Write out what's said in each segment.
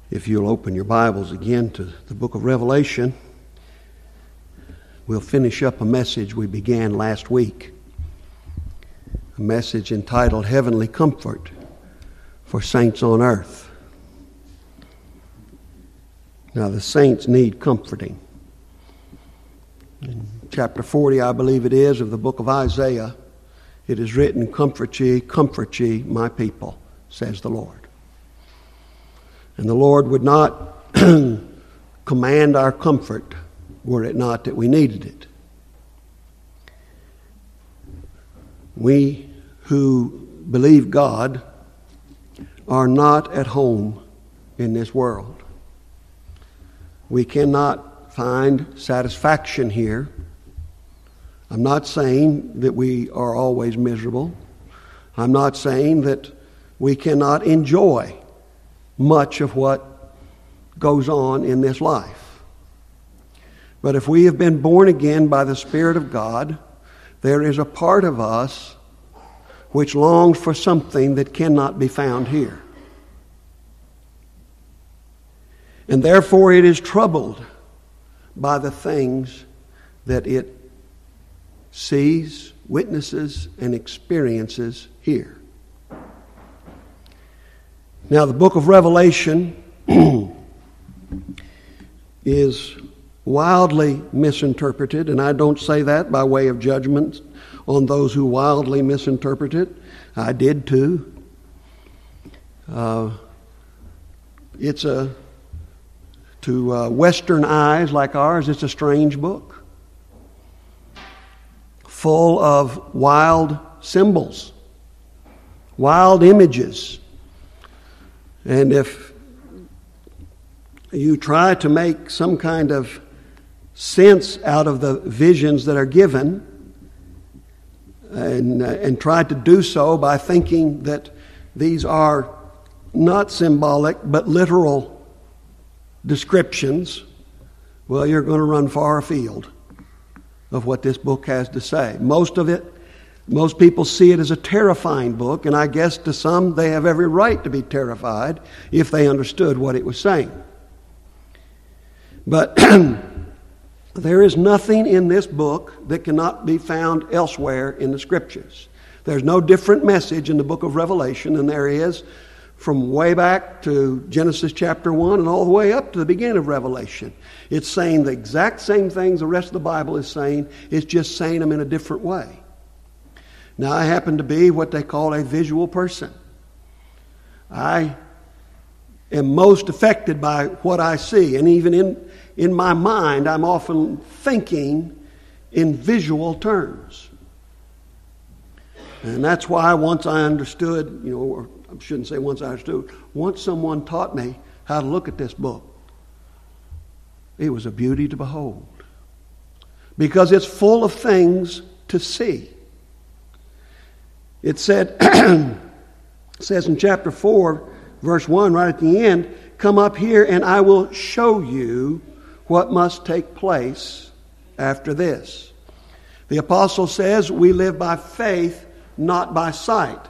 If you'll open your Bibles again to the book of Revelation, we'll finish up a message we began last week. A message entitled Heavenly Comfort for Saints on Earth. Now, the saints need comforting. In chapter 40, I believe it is, of the book of Isaiah, it is written, comfort ye, my people, says the Lord. And the Lord would not command our comfort were it not that we needed it. We who believe God are not at home in this world. We cannot find satisfaction here. I'm not saying that we are always miserable. I'm not saying that we cannot enjoy much of what goes on in this life. But if we have been born again by the Spirit of God, there is a part of us which longs for something that cannot be found here. And therefore it is troubled by the things that it sees, witnesses, and experiences here. Now, the book of Revelation is wildly misinterpreted, and I don't say that by way of judgment on those who wildly misinterpret it. I did too. To Western eyes like ours, it's a strange book, full of wild symbols, wild images. And if you try to make some kind of sense out of the visions that are given, and try to do so by thinking that these are not symbolic but literal descriptions, well, you're going to run far afield of what this book has to say. Most people see it as a terrifying book, and I guess to some they have every right to be terrified if they understood what it was saying. But there is nothing in this book that cannot be found elsewhere in the Scriptures. There's no different message in the book of Revelation than there is from way back to Genesis chapter 1 and all the way up to the beginning of Revelation. It's saying the exact same things the rest of the Bible is saying. It's just saying them in a different way. Now, I happen to be what they call a visual person. I am most affected by what I see. And even in my mind, I'm often thinking in visual terms. And that's why once I understood, or I shouldn't say once I understood, once someone taught me how to look at this book, it was a beauty to behold. Because it's full of things to see. It says in chapter 4, verse 1, right at the end, come up here and I will show you what must take place after this. The apostle says we live by faith, not by sight.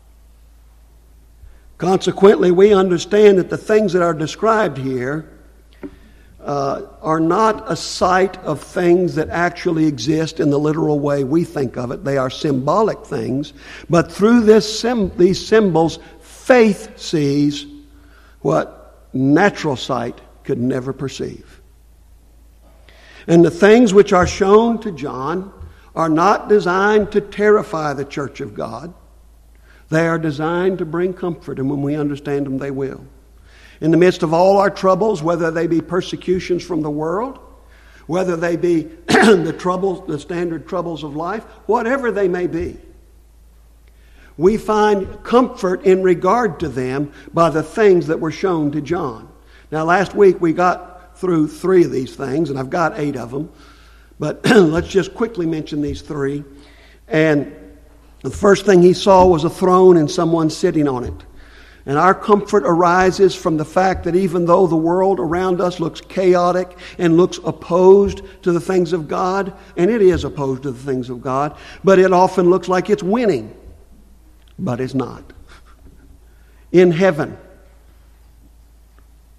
Consequently, we understand that the things that are described here are not a sight of things that actually exist in the literal way we think of it. They are symbolic things. But through these symbols, faith sees what natural sight could never perceive. And the things which are shown to John are not designed to terrify the church of God. They are designed to bring comfort, and when we understand them, they will. In the midst of all our troubles, whether they be persecutions from the world, whether they be the standard troubles of life, whatever they may be, we find comfort in regard to them by the things that were shown to John. Now, last week we got through 3 of these things, and I've got 8 of them, but let's just quickly mention these 3. And the first thing he saw was a throne and someone sitting on it. And our comfort arises from the fact that even though the world around us looks chaotic and looks opposed to the things of God, and it is opposed to the things of God, but it often looks like it's winning. But it's not. In heaven,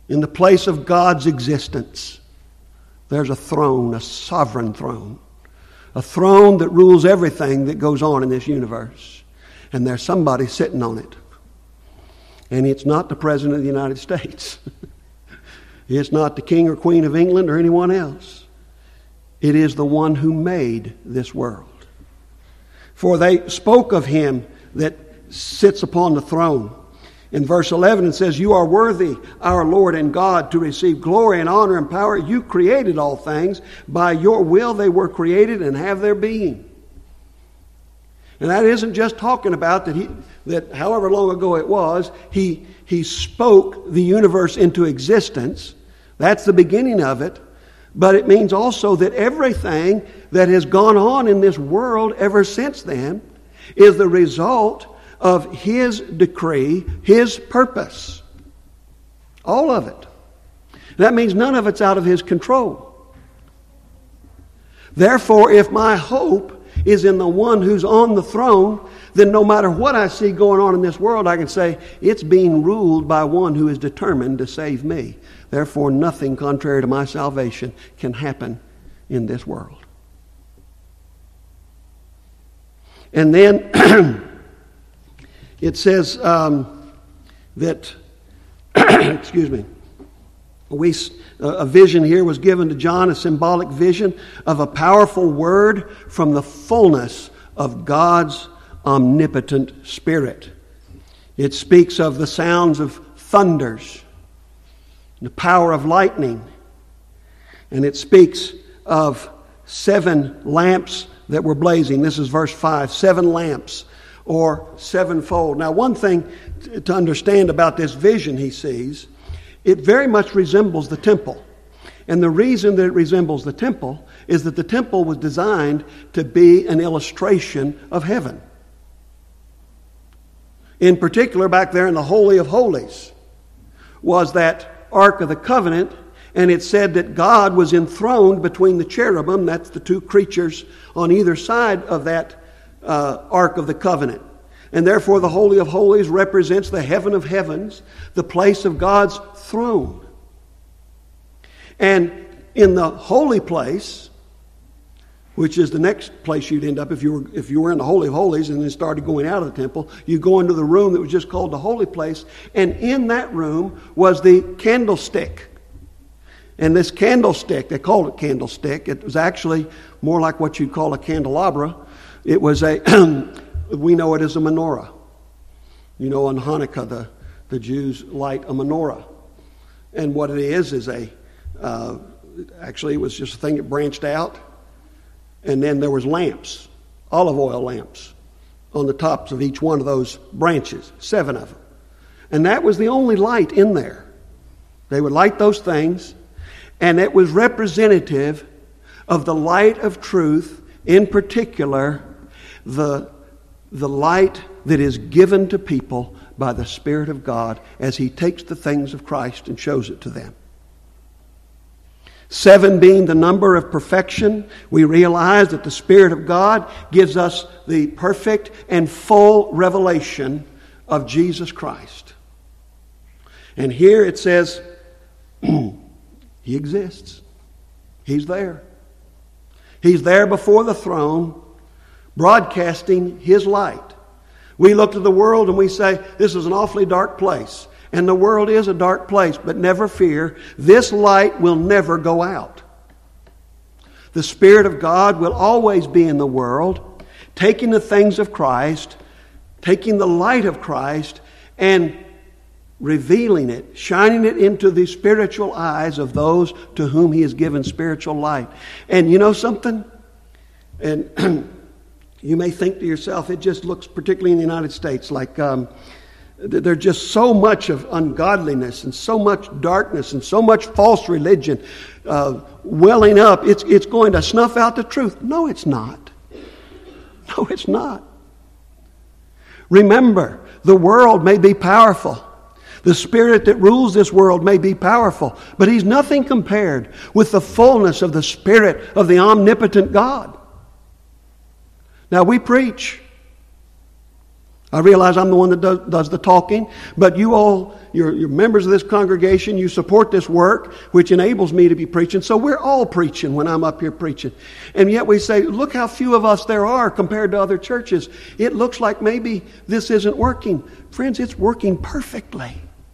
in the place of God's existence, there's a throne, a sovereign throne. A throne that rules everything that goes on in this universe. And there's somebody sitting on it. And it's not the President of the United States. It's not the King or Queen of England or anyone else. It is the one who made this world. For they spoke of him that sits upon the throne. In verse 11 it says, "You are worthy, our Lord and God, to receive glory and honor and power. You created all things. By your will they were created and have their being." And that isn't just talking about that however long ago it was, he spoke the universe into existence. That's the beginning of it. But it means also that everything that has gone on in this world ever since then is the result of His decree, His purpose. All of it. That means none of it's out of His control. Therefore, if my hope is in the one who's on the throne, then no matter what I see going on in this world, I can say it's being ruled by one who is determined to save me. Therefore, nothing contrary to my salvation can happen in this world. And then it says that, excuse me, a vision here was given to John, a symbolic vision of a powerful word from the fullness of God's omnipotent Spirit. It speaks of the sounds of thunders, the power of lightning, and it speaks of 7 lamps that were blazing. This is verse 5, 7 lamps or sevenfold. Now, one thing to understand about this vision he sees, it very much resembles the temple. And the reason that it resembles the temple is that the temple was designed to be an illustration of heaven. In particular, back there in the Holy of Holies was that Ark of the Covenant, and it said that God was enthroned between the cherubim, that's the 2 creatures on either side of that Ark of the Covenant. And therefore the Holy of Holies represents the heaven of heavens, the place of God's throne. And in the holy place, which is the next place you'd end up if you were in the Holy of Holies and then started going out of the temple, you go into the room that was just called the holy place, and in that room was the candlestick. And this candlestick, they called it candlestick, it was actually more like what you'd call a candelabra. It was we know it as a menorah. You know, on Hanukkah, the Jews light a menorah. And what it is actually it was just a thing that branched out. And then there was lamps, olive oil lamps, on the tops of each one of those branches, 7 of them. And that was the only light in there. They would light those things, and it was representative of the light of truth, in particular, the light that is given to people by the Spirit of God as He takes the things of Christ and shows it to them. 7 being the number of perfection, we realize that the Spirit of God gives us the perfect and full revelation of Jesus Christ. And here it says, He exists. He's there. He's there before the throne, broadcasting His light. We look to the world and we say, this is an awfully dark place. And the world is a dark place, but never fear, this light will never go out. The Spirit of God will always be in the world, taking the things of Christ, taking the light of Christ, and revealing it, shining it into the spiritual eyes of those to whom He has given spiritual light. And you know something? And you may think to yourself, it just looks, particularly in the United States, like there's just so much of ungodliness and so much darkness and so much false religion welling up. It's going to snuff out the truth. No, it's not. No, it's not. Remember, the world may be powerful. The spirit that rules this world may be powerful, but He's nothing compared with the fullness of the Spirit of the omnipotent God. Now, we preach I realize I'm the one that does the talking, but you all, you're members of this congregation, you support this work, which enables me to be preaching, so we're all preaching when I'm up here preaching. And yet we say, look how few of us there are compared to other churches. It looks like maybe this isn't working. Friends, it's working perfectly.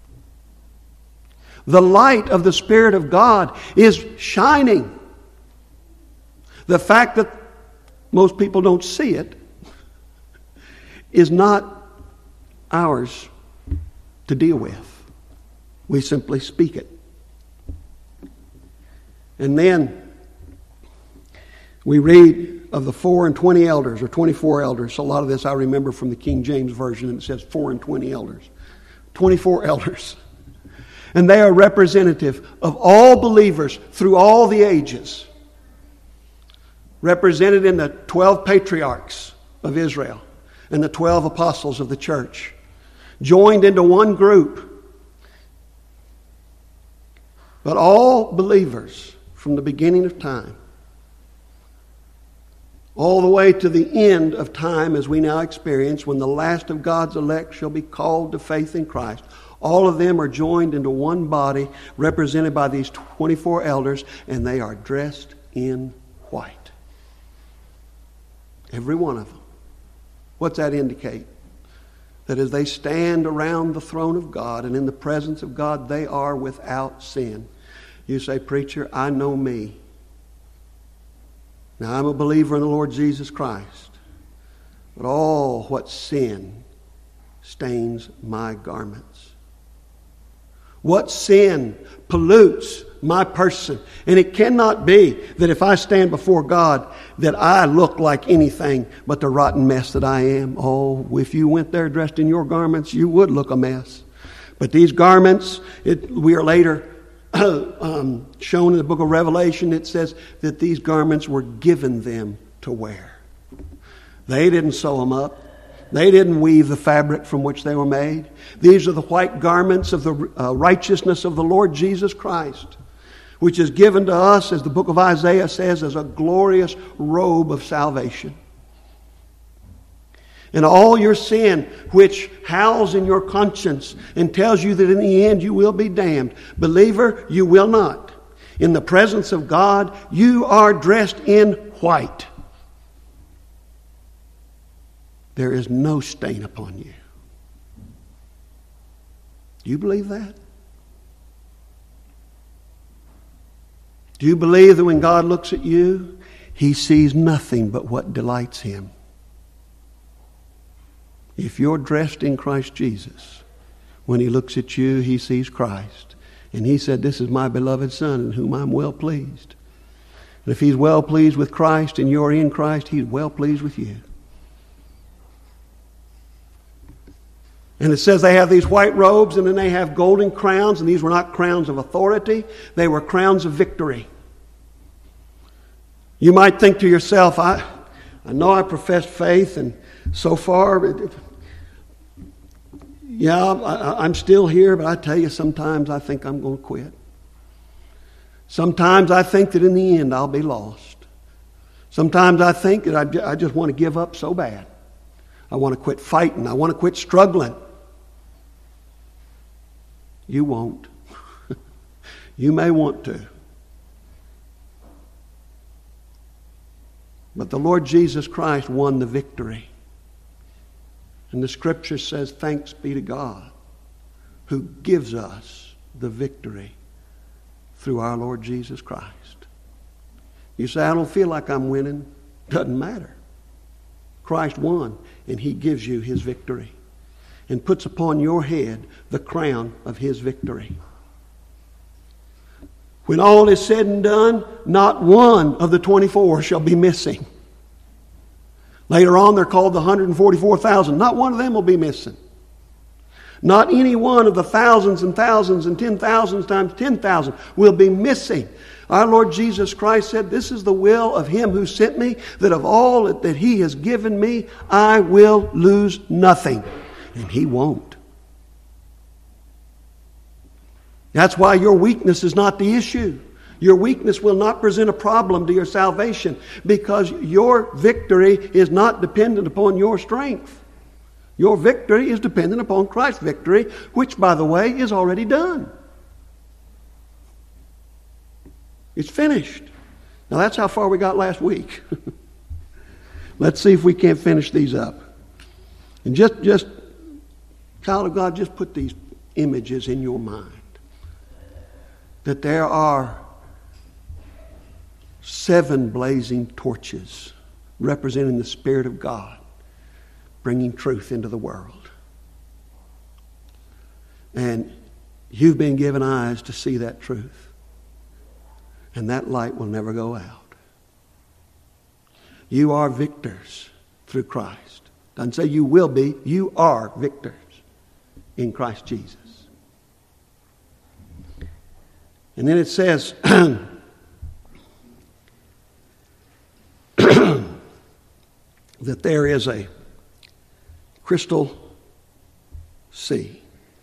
The light of the Spirit of God is shining. The fact that most people don't see it is not ours to deal with. We simply speak it. And then we read of the 4 and 20 elders, or 24 elders. So a lot of this I remember from the King James Version, and it says 4 and 20 elders. 24 elders. And they are representative of all believers through all the ages. Represented in the 12 patriarchs of Israel and the 12 apostles of the church, joined into one group. But all believers from the beginning of time, all the way to the end of time as we now experience, when the last of God's elect shall be called to faith in Christ, all of them are joined into one body, represented by these 24 elders, and they are dressed in white. Every one of them. What's that indicate? That as they stand around the throne of God and in the presence of God, they are without sin. You say, preacher, I know me. Now, I'm a believer in the Lord Jesus Christ. But what sin stains my garments? What sin pollutes my person? And it cannot be that if I stand before God that I look like anything but the rotten mess that I am. Oh, if you went there dressed in your garments, you would look a mess. But these garments, we are later shown in the book of Revelation, it says that these garments were given them to wear. They didn't sew them up. They didn't weave the fabric from which they were made. These are the white garments of the righteousness of the Lord Jesus Christ, which is given to us, as the book of Isaiah says, as a glorious robe of salvation. And all your sin, which howls in your conscience and tells you that in the end you will be damned. Believer, you will not. In the presence of God, you are dressed in white. There is no stain upon you. Do you believe that? Do you believe that when God looks at you, He sees nothing but what delights Him? If you're dressed in Christ Jesus, when He looks at you, He sees Christ. And He said, this is my beloved Son in whom I'm well pleased. And if He's well pleased with Christ and you're in Christ, He's well pleased with you. And it says they have these white robes and then they have golden crowns. And these were not crowns of authority. They were crowns of victory. You might think to yourself, I know I profess faith and so far, I'm still here. But I tell you, sometimes I think I'm going to quit. Sometimes I think that in the end I'll be lost. Sometimes I think that I just want to give up so bad. I want to quit fighting. I want to quit struggling. You won't. You may want to. But the Lord Jesus Christ won the victory. And the Scripture says, thanks be to God who gives us the victory through our Lord Jesus Christ. You say, I don't feel like I'm winning. Doesn't matter. Christ won, and He gives you His victory and puts upon your head the crown of His victory. When all is said and done, not one of the 24 shall be missing. Later on, they're called the 144,000. Not one of them will be missing. Not any one of the thousands and thousands and 10,000s times 10,000 will be missing. Our Lord Jesus Christ said, this is the will of Him who sent me, that of all that He has given me, I will lose nothing. And He won't. That's why your weakness is not the issue. Your weakness will not present a problem to your salvation, because your victory is not dependent upon your strength. Your victory is dependent upon Christ's victory, which, by the way, is already done. It's finished. Now, that's how far we got last week. Let's see if we can't finish these up. And just, child of God, just put these images in your mind. That there are 7 blazing torches representing the Spirit of God, bringing truth into the world. And you've been given eyes to see that truth. And that light will never go out. You are victors through Christ. Doesn't say you will be. You are victors in Christ Jesus. And then it says that there is a crystal sea.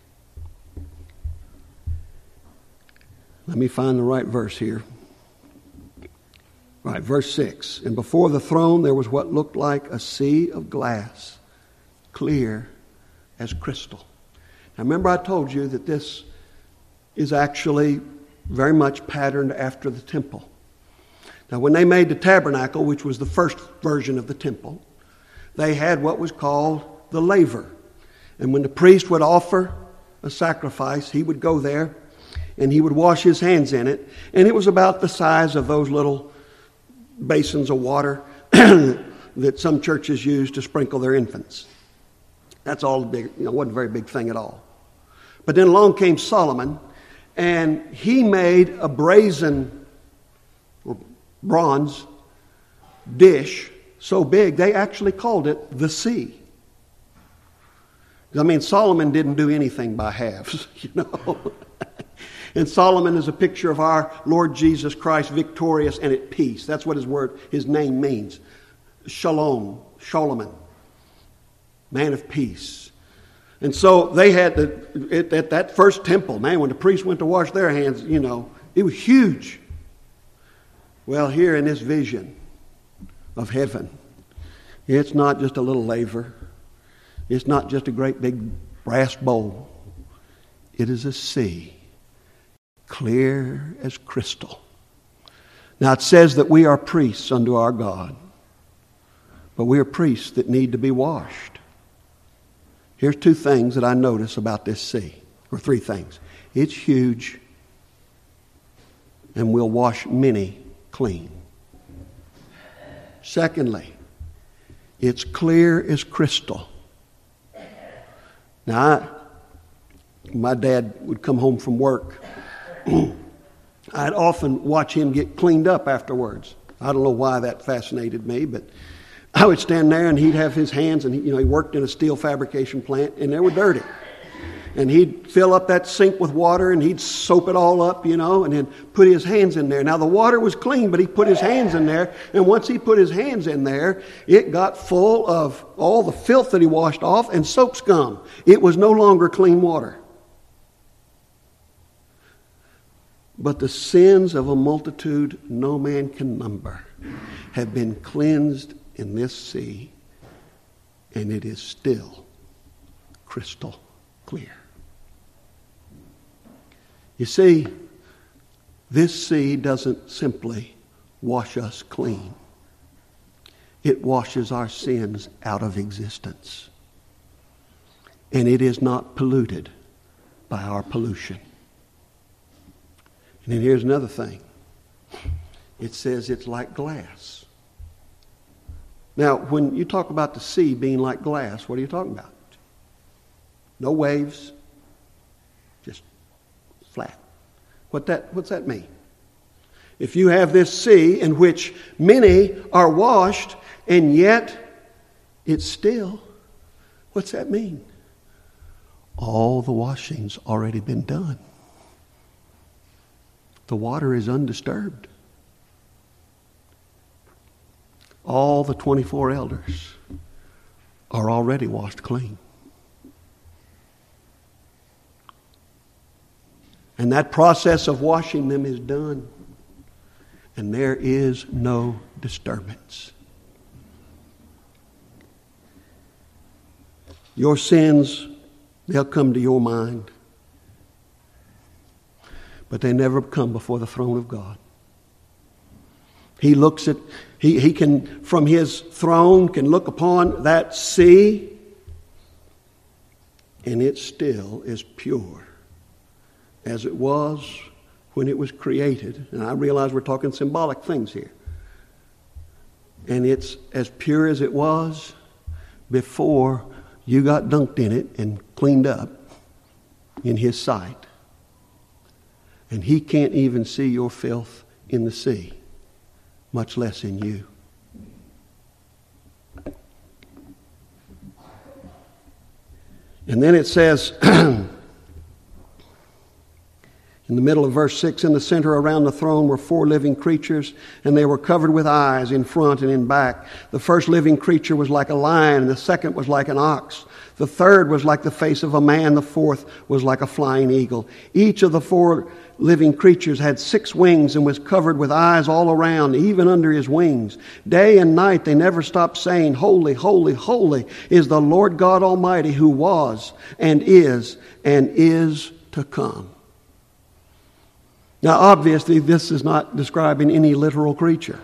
Let me find the right verse here. Right, verse 6. And before the throne there was what looked like a sea of glass, clear as crystal. Now remember I told you that this is actually very much patterned after the temple. Now when they made the tabernacle, which was the first version of the temple, they had what was called the laver. And when the priest would offer a sacrifice, he would go there and he would wash his hands in it. And it was about the size of those little basins of water that some churches use to sprinkle their infants. That's all big, wasn't a very big thing at all. But then along came Solomon, and he made a brazen or bronze dish so big they actually called it the sea. I mean, Solomon didn't do anything by halves, And Solomon is a picture of our Lord Jesus Christ, victorious and at peace. That's what his name means. Shalom, Solomon, man of peace. And so they had at that first temple, man, when the priests went to wash their hands, it was huge. Well, here in this vision of heaven, it's not just a little laver. It's not just a great big brass bowl. It is a sea, clear as crystal. Now it says that we are priests unto our God, but we are priests that need to be washed. Here's 2 things that I notice about this sea, or 3 things. It's huge, and will wash many clean. Secondly, it's clear as crystal. Now, my dad would come home from work. I'd often watch him get cleaned up afterwards. I don't know why that fascinated me, but I would stand there and he'd have his hands, and he worked in a steel fabrication plant, and they were dirty. And he'd fill up that sink with water, and he'd soap it all up, and then put his hands in there. Now the water was clean, but he put his hands in there, and once he put his hands in there, it got full of all the filth that he washed off and soap scum. It was no longer clean water. But the sins of a multitude no man can number have been cleansed in this sea, and it is still crystal clear. You see, this sea doesn't simply wash us clean. It washes our sins out of existence. And it is not polluted by our pollution. And then here's another thing. It says it's like glass. Now, when you talk about the sea being like glass, what are you talking about? No waves, just flat. What's that mean? If you have this sea in which many are washed, and yet it's still, what's that mean? All the washing's already been done. The water is undisturbed. All the 24 elders are already washed clean. And that process of washing them is done. And there is no disturbance. Your sins, they'll come to your mind. But they never come before the throne of God. He looks at, he can, from his throne, can look upon that sea, and it still is pure as it was when it was created. And I realize we're talking symbolic things here. And it's as pure as it was before you got dunked in it and cleaned up in his sight. And he can't even see your filth in the sea, much less in you. And then it says, in the middle of verse 6, in the center around the throne were 4 living creatures, and they were covered with eyes in front and in back. The first living creature was like a lion, and the second was like an ox. The third was like the face of a man. The fourth was like a flying eagle. Each of the 4 living creatures had 6 wings and was covered with eyes all around, even under his wings. Day and night they never stopped saying, Holy, holy, holy is the Lord God Almighty, who was and is to come. Now, obviously, this is not describing any literal creature.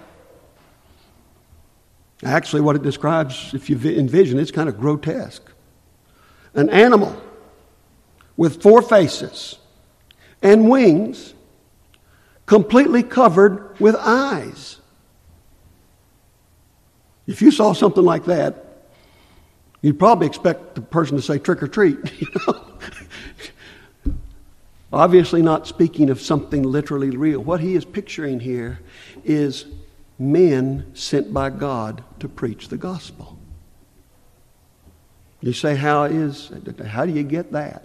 Actually, what it describes, if you envision, it's kind of grotesque. An animal with 4 faces and wings, completely covered with eyes. If you saw something like that, you'd probably expect the person to say trick or treat. Obviously not speaking of something literally real. What he is picturing here is men sent by God to preach the gospel. You say, how do you get that?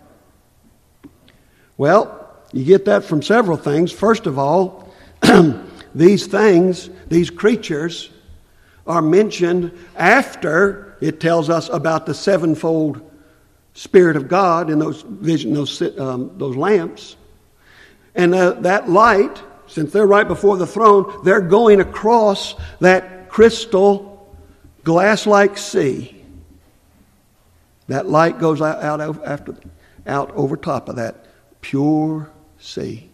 Well, you get that from several things. First of all, these creatures, are mentioned after it tells us about the 7-fold Spirit of God in those lamps. And that light, since they're right before the throne, they're going across that crystal glass-like sea. That light goes out over top of that pure sea.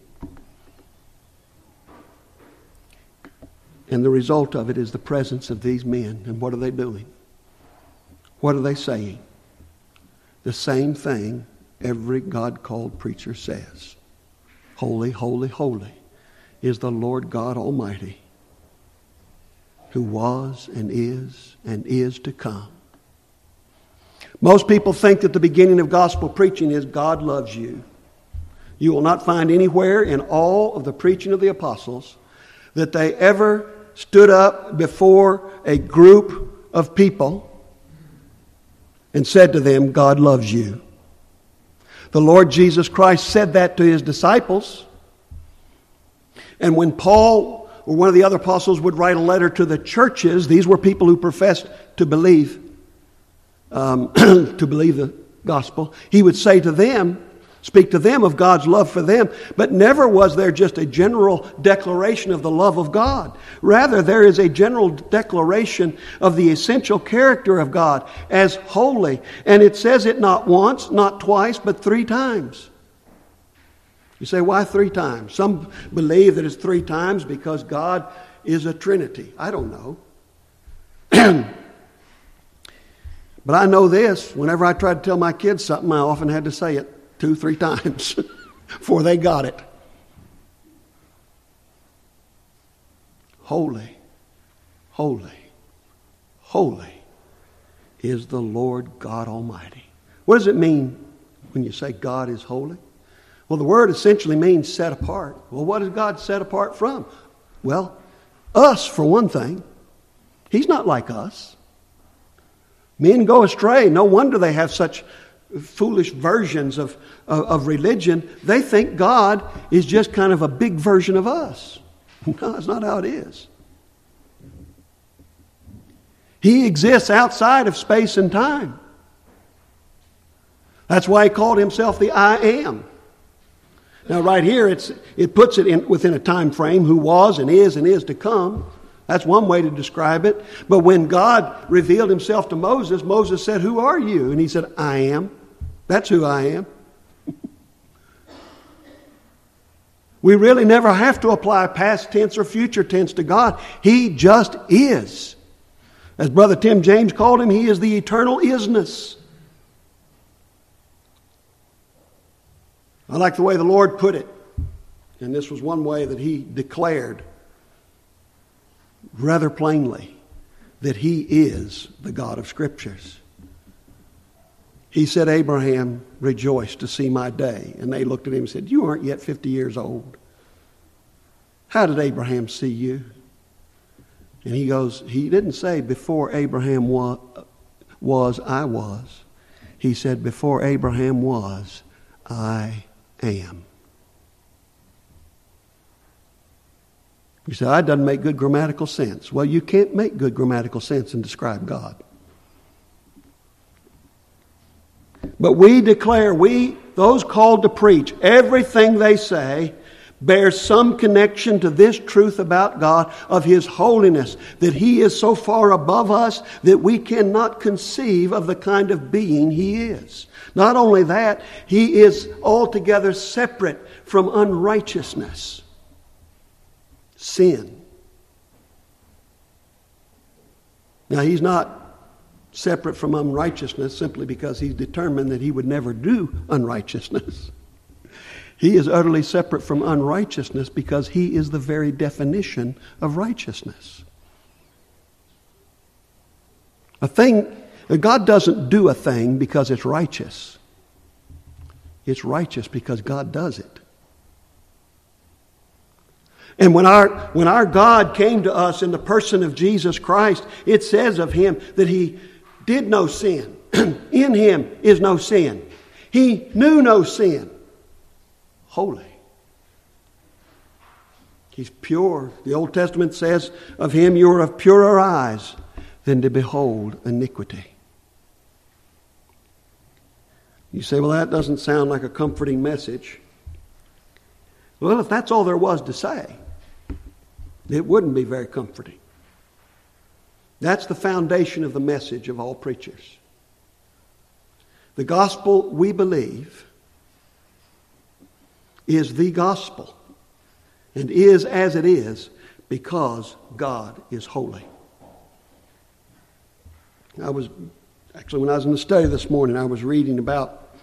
And the result of it is the presence of these men. And what are they doing? What are they saying? The same thing every God-called preacher says. Holy, holy, holy is the Lord God Almighty, who was and is to come. Most people think that the beginning of gospel preaching is God loves you. You will not find anywhere in all of the preaching of the apostles that they ever stood up before a group of people and said to them, God loves you. The Lord Jesus Christ said that to his disciples. And when Paul or one of the other apostles would write a letter to the churches, these were people who professed to believe the gospel. He would say to them, speak to them of God's love for them, but never was there just a general declaration of the love of God. Rather, there is a general declaration of the essential character of God as holy. And it says it not once, not twice, but 3 times. You say, why 3 times? Some believe that it's 3 times because God is a Trinity. I don't know. But I know this, whenever I tried to tell my kids something, I often had to say it 2-3 times before they got it. Holy, holy, holy is the Lord God Almighty. What does it mean when you say God is holy? Well, the word essentially means set apart. Well, what is God set apart from? Well, us, for one thing. He's not like us. Men go astray. No wonder they have such foolish versions of religion. They think God is just kind of a big version of us. No, that's not how it is. He exists outside of space and time. That's why he called himself the I Am. Now right here it puts it within a time frame, who was and is to come. That's one way to describe it. But when God revealed himself to Moses, Moses said, "Who are you?" And he said, "I am." That's who I am. We really never have to apply past tense or future tense to God. He just is. As Brother Tim James called him, he is the eternal isness. I like the way the Lord put it. And this was one way that he declared rather plainly that he is the God of Scriptures. He said, "Abraham rejoiced to see my day." And they looked at him and said, "You aren't yet 50 years old. How did Abraham see you?" And he goes, he didn't say, "Before Abraham was, I was." He said, "Before Abraham was, I am." You say, "That doesn't make good grammatical sense." Well, you can't make good grammatical sense and describe God. But we declare, those called to preach, everything they say bears some connection to this truth about God, of His holiness, that He is so far above us that we cannot conceive of the kind of being He is. Not only that, He is altogether separate from unrighteousness, sin. Now, He's not separate from unrighteousness simply because He's determined that He would never do unrighteousness. He is utterly separate from unrighteousness because He is the very definition of righteousness. God doesn't do a thing because it's righteous. It's righteous because God does it. And when our God came to us in the person of Jesus Christ, it says of Him that He did no sin. In Him is no sin. He knew no sin. Holy. He's pure. The Old Testament says of Him, "You are of purer eyes than to behold iniquity." You say, "Well, that doesn't sound like a comforting message." Well, if that's all there was to say, it wouldn't be very comforting. That's the foundation of the message of all preachers. The gospel we believe is the gospel, and is as it is because God is holy. When I was in the study this morning, I was reading about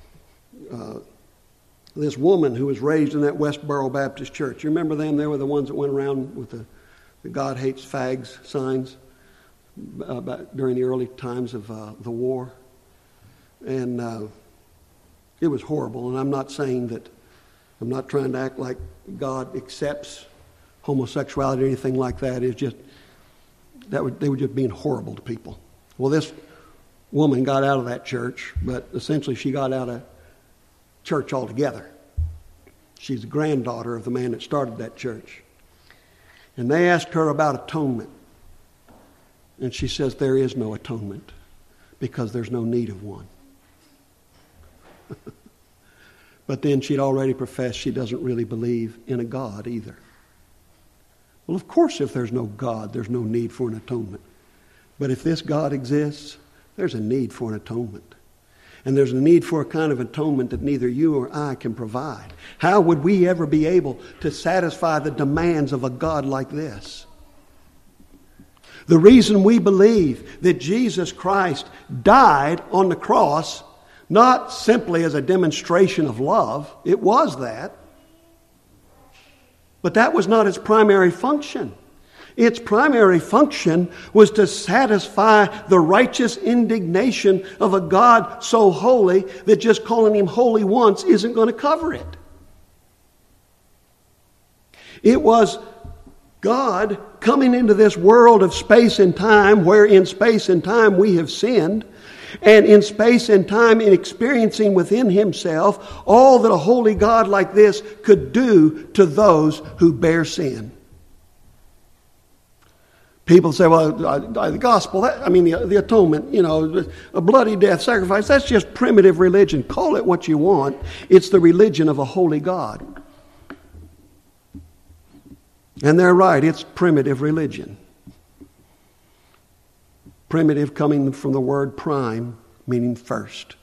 this woman who was raised in that Westboro Baptist Church. You remember them? They were the ones that went around with the "God hates fags" signs during the early times of the war. And it was horrible. And I'm not trying to act like God accepts homosexuality or anything like that. It's just, they were just being horrible to people. Well, this woman got out of that church, but essentially she got out of church altogether. She's the granddaughter of the man that started that church. And they asked her about atonement. And she says there is no atonement because there's no need of one. But then she'd already professed she doesn't really believe in a God either. Well, of course, if there's no God, there's no need for an atonement. But if this God exists, there's a need for an atonement. And there's a need for a kind of atonement that neither you or I can provide. How would we ever be able to satisfy the demands of a God like this? The reason we believe that Jesus Christ died on the cross, not simply as a demonstration of love, it was that, but that was not its primary function. Its primary function was to satisfy the righteous indignation of a God so holy that just calling Him holy once isn't going to cover it. It was God coming into this world of space and time, where in space and time we have sinned, and in space and time in experiencing within Himself all that a holy God like this could do to those who bear sin. People say, well, the gospel, the atonement, a bloody death, sacrifice, that's just primitive religion. Call it what you want. It's the religion of a holy God. And they're right, it's primitive religion. Primitive coming from the word prime, meaning first.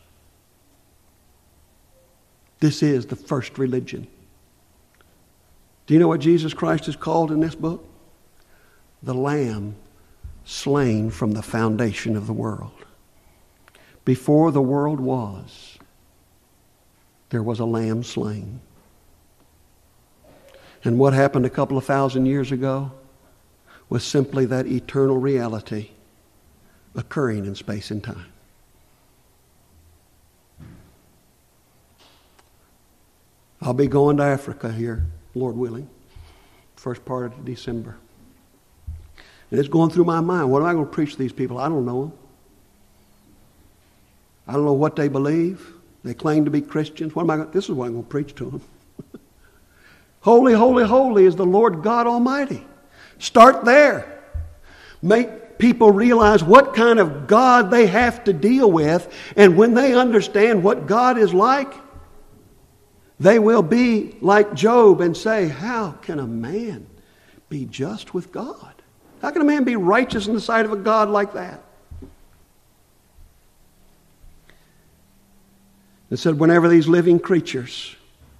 This is the first religion. Do you know what Jesus Christ is called in this book? The Lamb slain from the foundation of the world. Before the world was, there was a lamb slain. And what happened a couple of thousand years ago was simply that eternal reality occurring in space and time. I'll be going to Africa here, Lord willing, first part of December. And it's going through my mind. What am I going to preach to these people? I don't know them. I don't know what they believe. They claim to be Christians. This is what I'm going to preach to them. Holy, holy, holy is the Lord God Almighty. Start there. Make people realize what kind of God they have to deal with. And when they understand what God is like, they will be like Job and say, how can a man be just with God? How can a man be righteous in the sight of a God like that? It said, whenever these living creatures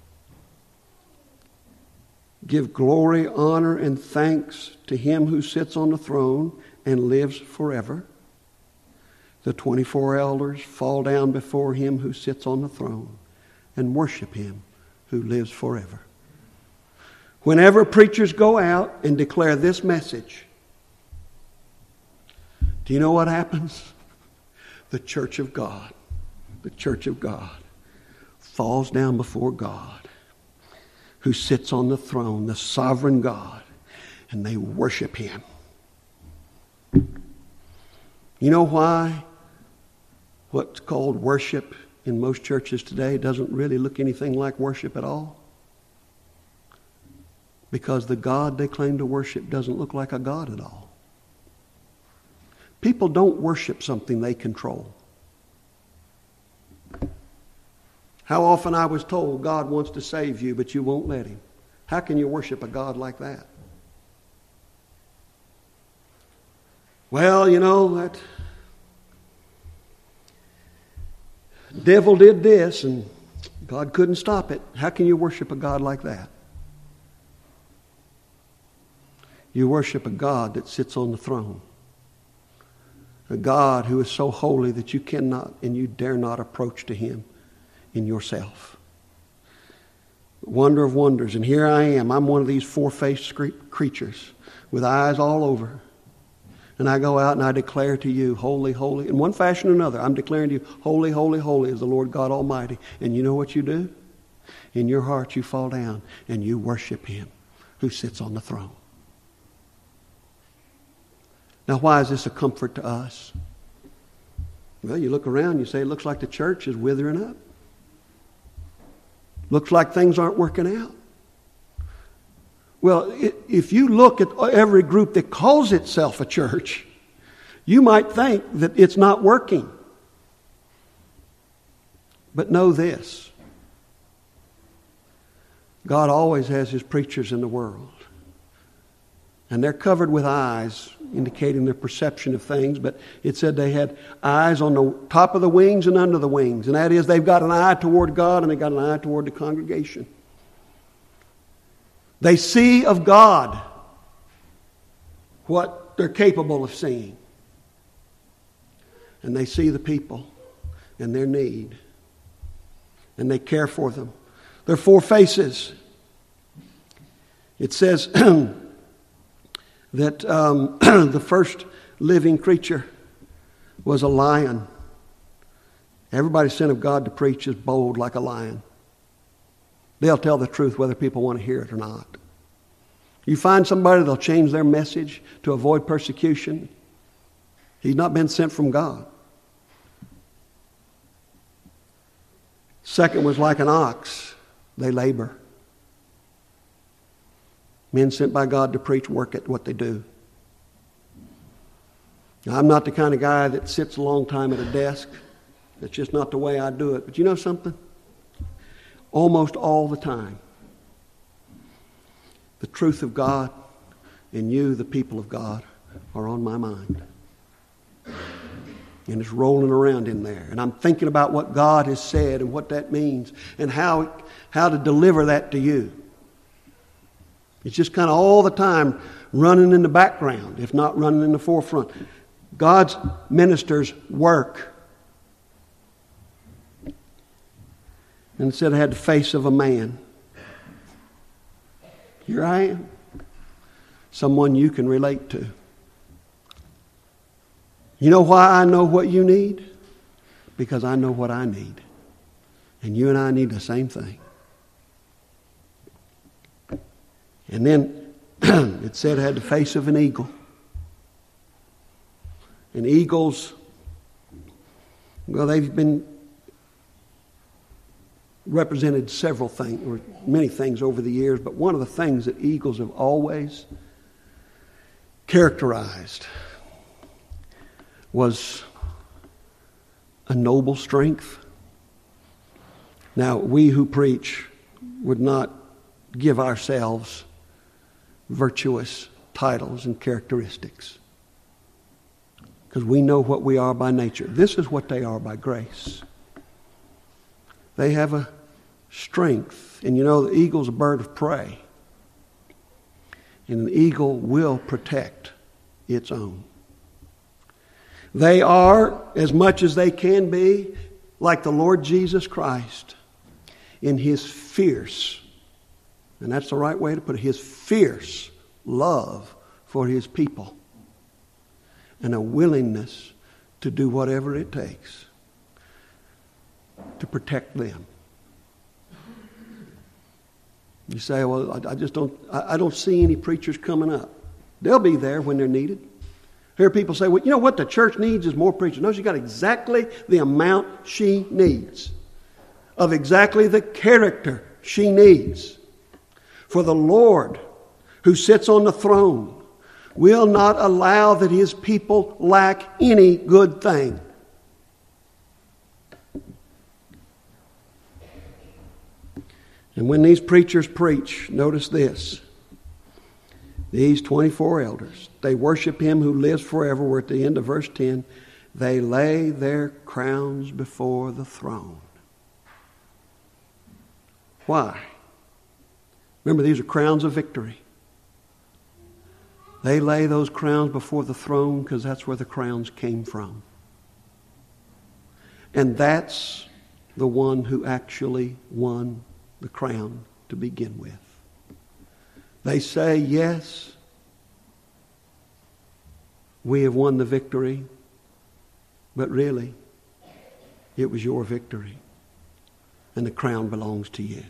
give glory, honor, and thanks to Him who sits on the throne and lives forever, the 24 elders fall down before Him who sits on the throne and worship Him who lives forever. Whenever preachers go out and declare this message, do you know what happens? The church of God falls down before God who sits on the throne, the sovereign God, and they worship Him. You know why what's called worship in most churches today doesn't really look anything like worship at all? Because the God they claim to worship doesn't look like a God at all. People don't worship something they control. How often I was told God wants to save you, but you won't let Him. How can you worship a God like that? Well, you know, that devil did this and God couldn't stop it. How can you worship a God like that? You worship a God that sits on the throne. A God who is so holy that you cannot and you dare not approach to Him in yourself. Wonder of wonders. And here I am. I'm one of these four-faced creatures with eyes all over. And I go out and I declare to you, holy, holy. In one fashion or another, I'm declaring to you, holy, holy, holy is the Lord God Almighty. And you know what you do? In your heart you fall down and you worship Him who sits on the throne. Now, why is this a comfort to us? Well, you look around and you say, it looks like the church is withering up. Looks like things aren't working out. Well, if you look at every group that calls itself a church, you might think that it's not working. But know this. God always has His preachers in the world. And they're covered with eyes, indicating their perception of things. But it said they had eyes on the top of the wings and under the wings. And that is, they've got an eye toward God and they've got an eye toward the congregation. They see of God what they're capable of seeing. And they see the people and their need. And they care for them. There are four faces. It says that the first living creature was a lion. Everybody sent of God to preach is bold like a lion. They'll tell the truth whether people want to hear it or not. You find somebody that'll change their message to avoid persecution, he's not been sent from God. Second was like an ox. They labor. Men sent by God to preach work at what they do. Now, I'm not the kind of guy that sits a long time at a desk. That's just not the way I do it. But you know something? Almost all the time, the truth of God and you, the people of God, are on my mind. And it's rolling around in there. And I'm thinking about what God has said and what that means and how to deliver that to you. It's just kind of all the time running in the background, if not running in the forefront. God's ministers work. And it said I had the face of a man. Here I am. Someone you can relate to. You know why I know what you need? Because I know what I need. And you and I need the same thing. And then it said it had the face of an eagle. And eagles, well, they've been represented several things, or many things over the years, but one of the things that eagles have always characterized was a noble strength. Now, we who preach would not give ourselves virtuous titles and characteristics because we know what we are by nature. This is what they are by grace. They have a strength. And you know, the eagle's a bird of prey. And an eagle will protect its own. They are, as much as they can be, like the Lord Jesus Christ in His fierce, and that's the right way to put it, His fierce love for His people and a willingness to do whatever it takes to protect them. You say, well, I don't see any preachers coming up. They'll be there when they're needed. Hear people say, well, you know what the church needs is more preachers. No, she got exactly the amount she needs, of exactly the character she needs. For the Lord, who sits on the throne, will not allow that His people lack any good thing. And when these preachers preach, notice this. These 24 elders, they worship Him who lives forever. We're at the end of verse 10. They lay their crowns before the throne. Why? Remember, these are crowns of victory. They lay those crowns before the throne because that's where the crowns came from. And that's the one who actually won the crown to begin with. They say, yes, we have won the victory, but really, it was your victory, and the crown belongs to you.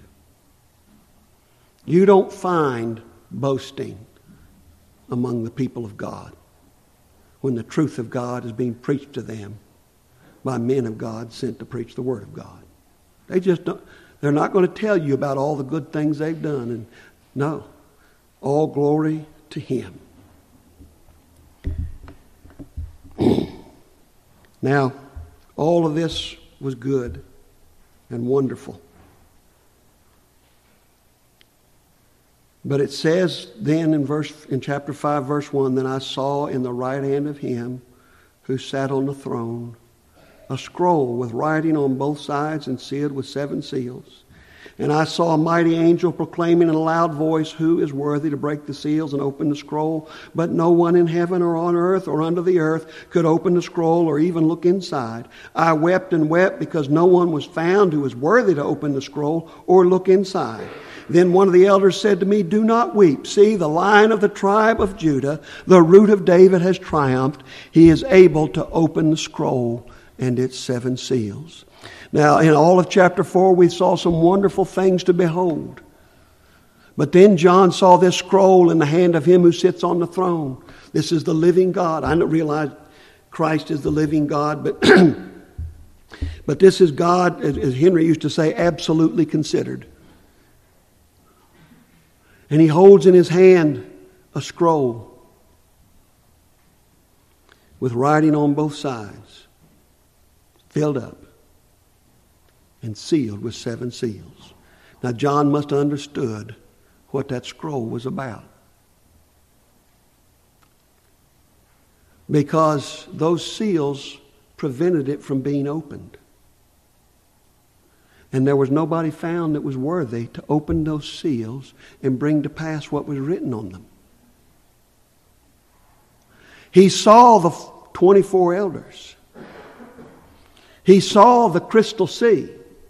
You don't find boasting among the people of God when the truth of God is being preached to them by men of God sent to preach the Word of God. They just don't. They're not going to tell you about all the good things they've done. And no, all glory to Him. Now, all of this was good and wonderful. But it says then in chapter 5, verse 1, then I saw in the right hand of Him who sat on the throne a scroll with writing on both sides and sealed with 7 seals. And I saw a mighty angel proclaiming in a loud voice, who is worthy to break the seals and open the scroll? But no one in heaven or on earth or under the earth could open the scroll or even look inside. I wept and wept because no one was found who was worthy to open the scroll or look inside. Then one of the elders said to me, do not weep. See, the Lion of the tribe of Judah, the Root of David, has triumphed. He is able to open the scroll and its 7 seals. Now, in all of chapter 4, we saw some wonderful things to behold. But then John saw this scroll in the hand of Him who sits on the throne. This is the living God. I don't realize Christ is the living God, but this is God, as Henry used to say, absolutely considered. And He holds in His hand a scroll with writing on both sides, filled up and sealed with 7 seals. Now, John must have understood what that scroll was about, because those seals prevented it from being opened. And there was nobody found that was worthy to open those seals and bring to pass what was written on them. He saw the 24 elders. He saw the crystal sea.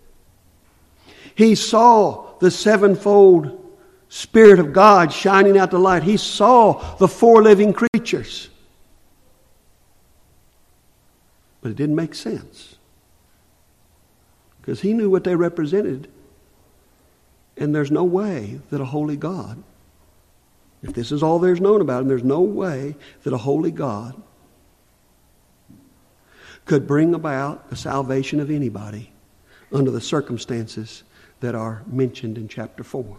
He saw the sevenfold Spirit of God shining out the light. He saw the 4 living creatures. But it didn't make sense. Because he knew what they represented. And there's no way that a holy God, if this is all there's known about him, there's no way that a holy God could bring about the salvation of anybody under the circumstances that are mentioned in chapter 4.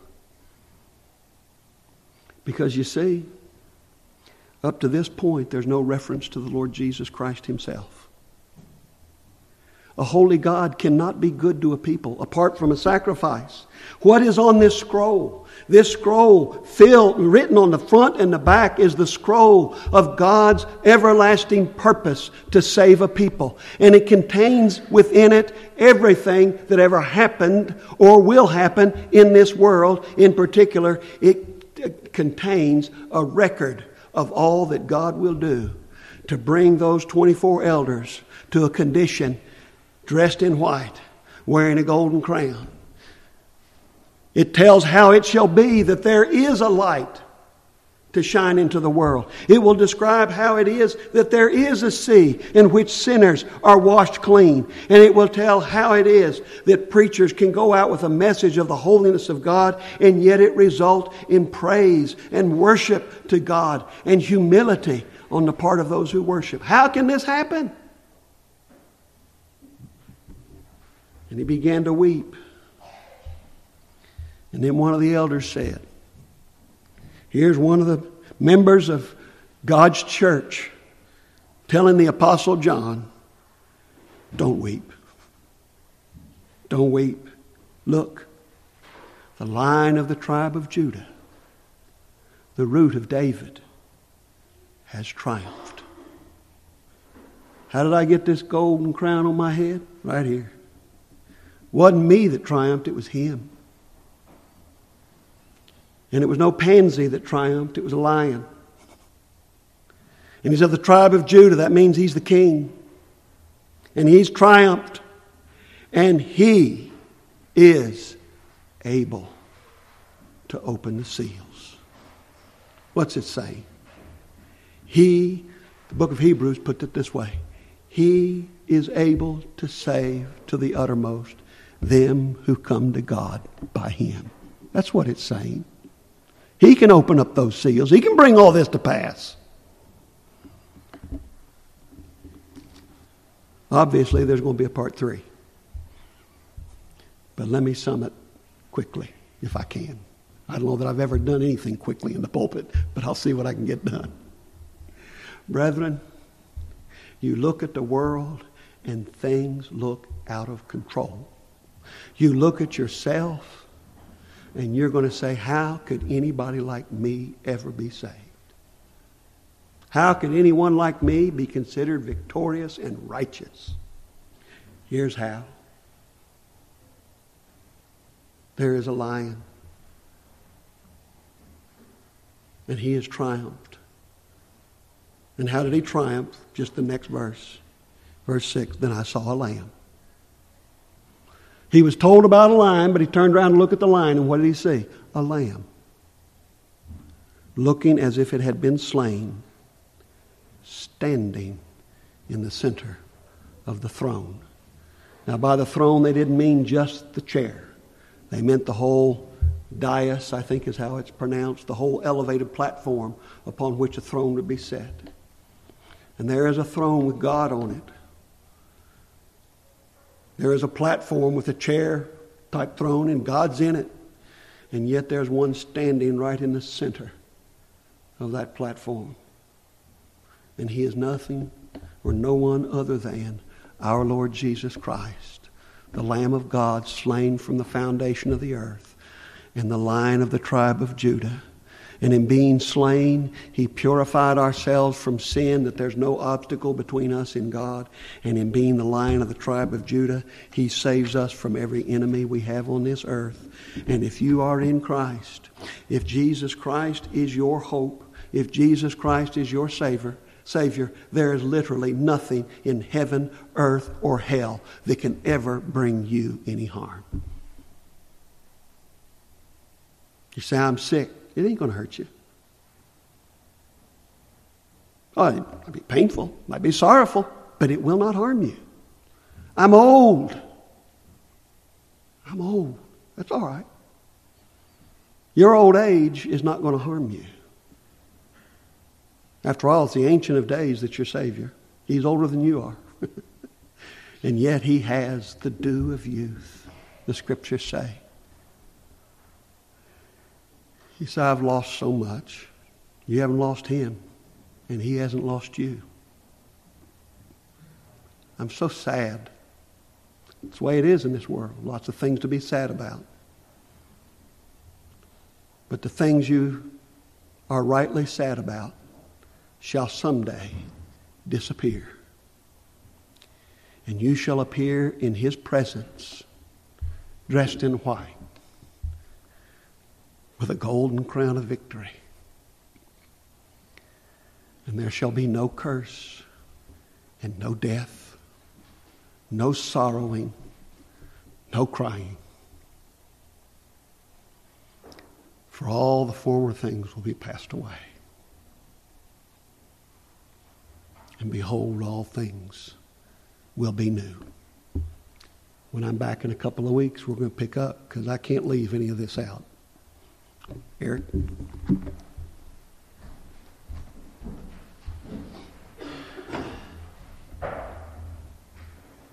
Because you see, up to this point, there's no reference to the Lord Jesus Christ himself. A holy God cannot be good to a people apart from a sacrifice. What is on this scroll? This scroll, written on the front and the back, is the scroll of God's everlasting purpose to save a people. And it contains within it everything that ever happened or will happen in this world. In particular, it contains a record of all that God will do to bring those 24 elders to a condition dressed in white, wearing a golden crown. It tells how it shall be that there is a light to shine into the world. It will describe how it is that there is a sea in which sinners are washed clean. And it will tell how it is that preachers can go out with a message of the holiness of God, and yet it result in praise and worship to God and humility on the part of those who worship. How can this happen? And he began to weep. And then one of the elders said, here's one of the members of God's church telling the Apostle John, don't weep. Don't weep. Look, the Lion of the tribe of Judah, the root of David, has triumphed. How did I get this golden crown on my head? Right here. Wasn't me that triumphed, it was him. And it was no pansy that triumphed, it was a lion. And he's of the tribe of Judah, that means he's the king. And he's triumphed. And he is able to open the seals. What's it saying? The book of Hebrews put it this way. He is able to save to the uttermost them who come to God by him. That's what it's saying. He can open up those seals. He can bring all this to pass. Obviously, there's going to be a part 3. But let me sum it quickly, if I can. I don't know that I've ever done anything quickly in the pulpit, but I'll see what I can get done. Brethren, you look at the world and things look out of control. You look at yourself and you're going to say, how could anybody like me ever be saved? How could anyone like me be considered victorious and righteous? Here's how. There is a lion. And he has triumphed. And how did he triumph? Just the next verse. Verse 6, then I saw a lamb. He was told about a lion, but he turned around and looked at the lion, and what did he see? A lamb. Looking as if it had been slain, standing in the center of the throne. Now by the throne they didn't mean just the chair. They meant the whole dais, I think is how it's pronounced, the whole elevated platform upon which a throne would be set. And there is a throne with God on it. There is a platform with a chair-type throne, and God's in it. And yet there's one standing right in the center of that platform. And he is nothing or no one other than our Lord Jesus Christ, the Lamb of God slain from the foundation of the earth, and the Lion of the tribe of Judah. And in being slain, he purified ourselves from sin, that there's no obstacle between us and God. And in being the Lion of the tribe of Judah, he saves us from every enemy we have on this earth. And if you are in Christ, if Jesus Christ is your hope, if Jesus Christ is your Savior, there is literally nothing in heaven, earth, or hell that can ever bring you any harm. You say, I'm sick. It ain't going to hurt you. Oh, it might be painful, might be sorrowful, but it will not harm you. I'm old. That's all right. Your old age is not going to harm you. After all, it's the Ancient of Days that's your Savior. He's older than you are. And yet he has the dew of youth, the Scriptures say. He said, I've lost so much. You haven't lost him, and he hasn't lost you. I'm so sad. It's the way it is in this world. Lots of things to be sad about. But the things you are rightly sad about shall someday disappear. And you shall appear in his presence, dressed in white, with a golden crown of victory. And there shall be no curse and no death, no sorrowing, no crying. For all the former things will be passed away. And behold, all things will be new. When I'm back in a couple of weeks, we're going to pick up, because I can't leave any of this out. Eric?